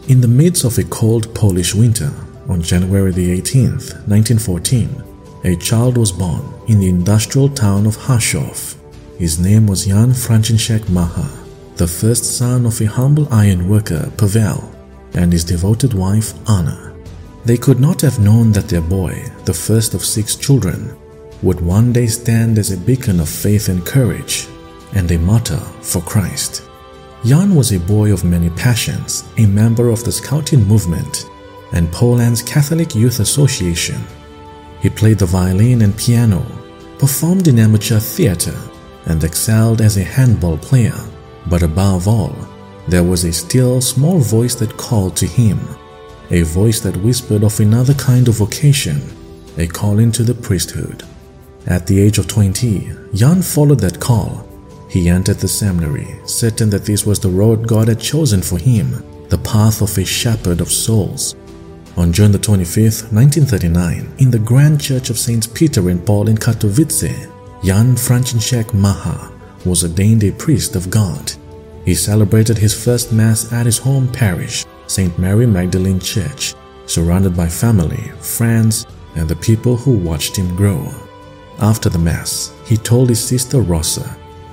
In the midst of a cold Polish winter, on January the 18th, 1914, a child was born in the industrial town of Harzów. His name was Jan Franciszek Macha, the first son of a humble iron worker, Paweł, and his devoted wife, Anna. They could not have known that their boy, the first of 6 children, would one day stand as a beacon of faith and courage, and a martyr for Christ. Jan was a boy of many passions, a member of the Scouting movement and Poland's Catholic Youth Association. He played the violin and piano, performed in amateur theater, and excelled as a handball player. But above all, there was a still small voice that called to him, a voice that whispered of another kind of vocation, a calling to the priesthood. At the age of 20, Jan followed that call. He entered the seminary, certain that this was the road God had chosen for him, the path of a shepherd of souls. On June the 25th, 1939, in the Grand Church of Saints Peter and Paul in Katowice, Jan Franciszek Macha was ordained a priest of God. He celebrated his first Mass at his home parish, St. Mary Magdalene Church, surrounded by family, friends, and the people who watched him grow. After the Mass, he told his sister Rosa,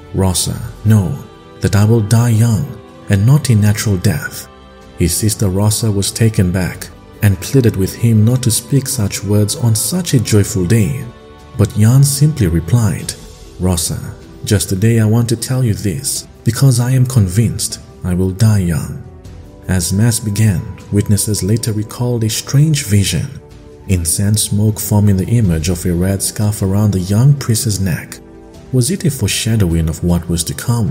know that I will die young and not a natural death. His sister Rosa was taken back and pleaded with him not to speak such words on such a joyful day. But Jan simply replied, Rosa, just today I want to tell you this, because I am convinced I will die young. As Mass began, witnesses later recalled a strange vision, incense smoke forming the image of a red scarf around the young priest's neck. Was it a foreshadowing of what was to come?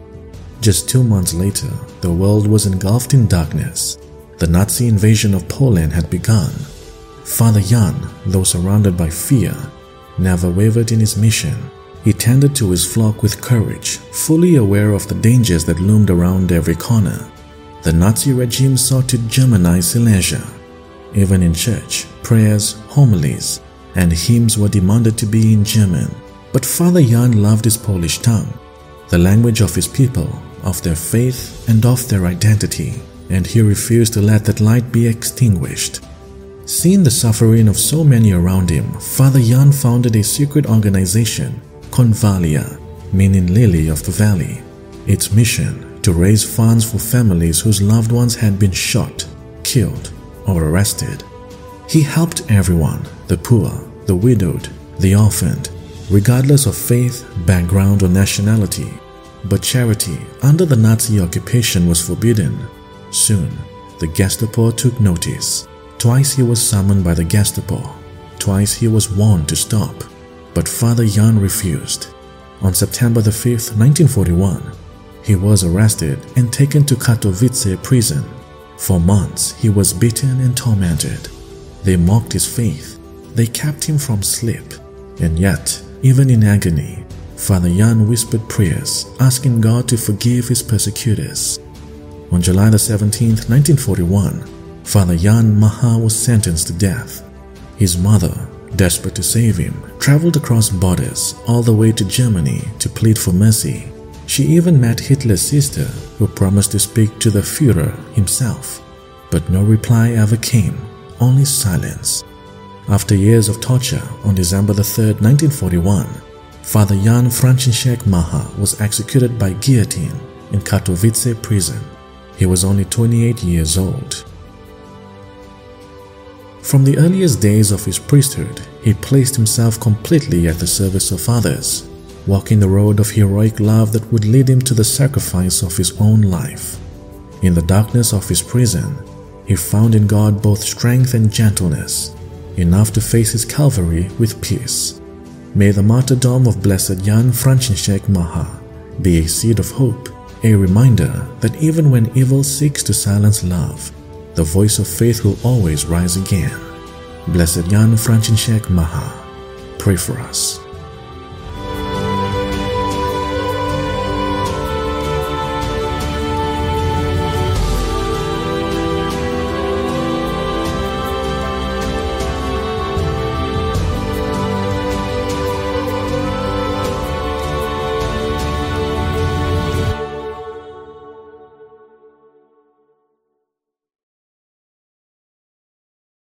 Just 2 months later, the world was engulfed in darkness. The Nazi invasion of Poland had begun. Father Jan, though surrounded by fear, never wavered in his mission. He tended to his flock with courage, fully aware of the dangers that loomed around every corner. The Nazi regime sought to Germanize Silesia. Even in church, prayers, homilies, and hymns were demanded to be in German. But Father Jan loved his Polish tongue, the language of his people, of their faith, and of their identity, and he refused to let that light be extinguished. Seeing the suffering of so many around him, Father Jan founded a secret organization, Konvalia, meaning Lily of the Valley. Its mission, to raise funds for families whose loved ones had been shot, killed, or arrested. He helped everyone, the poor, the widowed, the orphaned, regardless of faith, background, or nationality. But charity under the Nazi occupation was forbidden. Soon, the Gestapo took notice. Twice he was summoned by the Gestapo. Twice he was warned to stop. But Father Jan refused. On September the 5th, 1941, he was arrested and taken to Katowice prison. For months, he was beaten and tormented. They mocked his faith. They kept him from sleep. And yet, even in agony, Father Jan whispered prayers, asking God to forgive his persecutors. On July the 17th, 1941, Father Jan Macha was sentenced to death. His mother, desperate to save him, traveled across borders all the way to Germany to plead for mercy. She even met Hitler's sister, who promised to speak to the Führer himself. But no reply ever came, only silence. After years of torture, on December the 3rd, 1941, Father Jan Franciszek Macha was executed by guillotine in Katowice prison. He was only 28 years old. From the earliest days of his priesthood, he placed himself completely at the service of others, walking the road of heroic love that would lead him to the sacrifice of his own life. In the darkness of his prison, he found in God both strength and gentleness, enough to face his Calvary with peace. May the martyrdom of Blessed Jan Franciszek Macha be a seed of hope, a reminder that even when evil seeks to silence love, the voice of faith will always rise again. Blessed Jan Franciszek Macha, pray for us.